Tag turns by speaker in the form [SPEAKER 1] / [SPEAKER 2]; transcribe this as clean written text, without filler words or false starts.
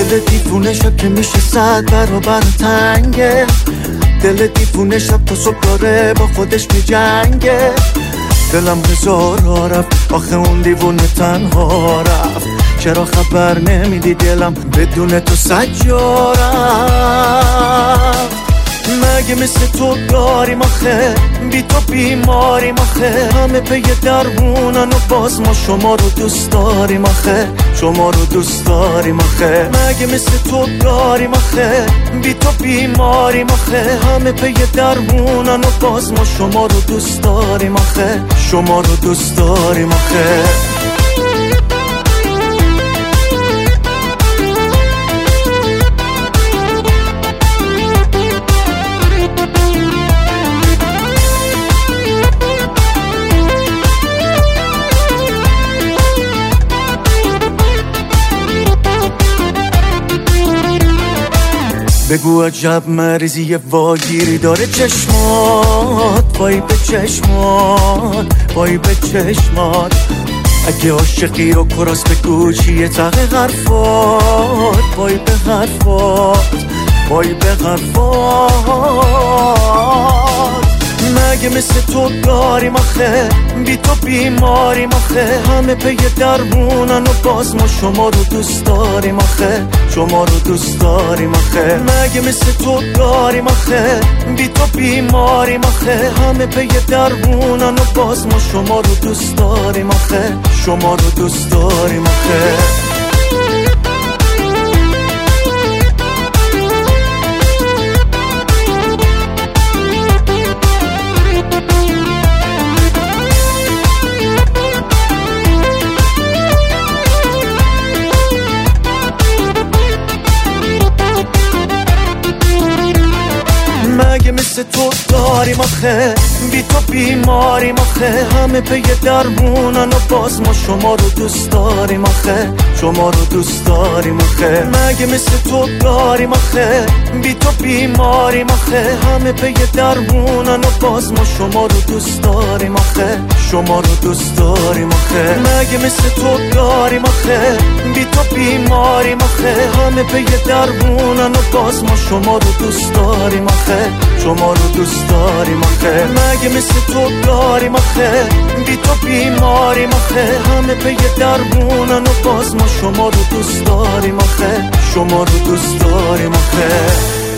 [SPEAKER 1] دل دیوونه شب که میشه 100 برابر تنگه، دل دیوونه شب تا صبح داره با خودش میجنگه. دلم هزارا رفت آخه اون دیوونه تنها رفت، چرا خبر نمیدی دلم بدون تو سجا رفت. مگه مثل تو داریم آخه، بی تو بیماریم آخه، همه پی درمونن و باز ما شما رو دوست داریم آخه، شما رو دوست داریم آخه. مگه مثل تو داریم آخه، بی تو بیماریم آخه، همه پی درمونن و باز ما شما رو دوست داریم آخه، شما رو دوست داریم آخه. بگو عجب مریضی واگیری داره چشمات، وای به چشمات، وای به چشمات. اگه عاشقی رو کراس بگو چیه تق حرفات، وای به حرفات، وای به حرفات. مگه مثل تو داریم آخه، بی تو بیماریم آخه، همه پی درمونن و باز ما شما رو دوست داریم آخه، شما رو دوست داریم آخه. مگه مثل تو داریم آخه، بی تو بیماریم آخه، همه پی درمونن و باز ما شما رو دوست داریم آخه، شما رو دوست داریم آخه. مگه مثل تو داریم آخه، بی تو بیماریم آخه، همه پی درمونن و باز ما شما رو دوست داریم آخه، شما رو دوست داریم آخه. مگه مثل تو داریم آخه، بی تو بیماریم آخه، همه پی درمونن و باز ما شما رو دوست داریم آخه، شما رو دوست داریم آخه. مگه مثل تو داریم آخه، بی تو بیماریم آخه، همه پی درمونن و باز ما شما رو دوست داریم آخه، شما رو دوست داریم آخه. مگه مثل تو داریم آخه، بی تو بیماریم آخه، همه پی درمونن و باز ما شما رو دوست داریم آخه، شما رو دوست داریم آخه.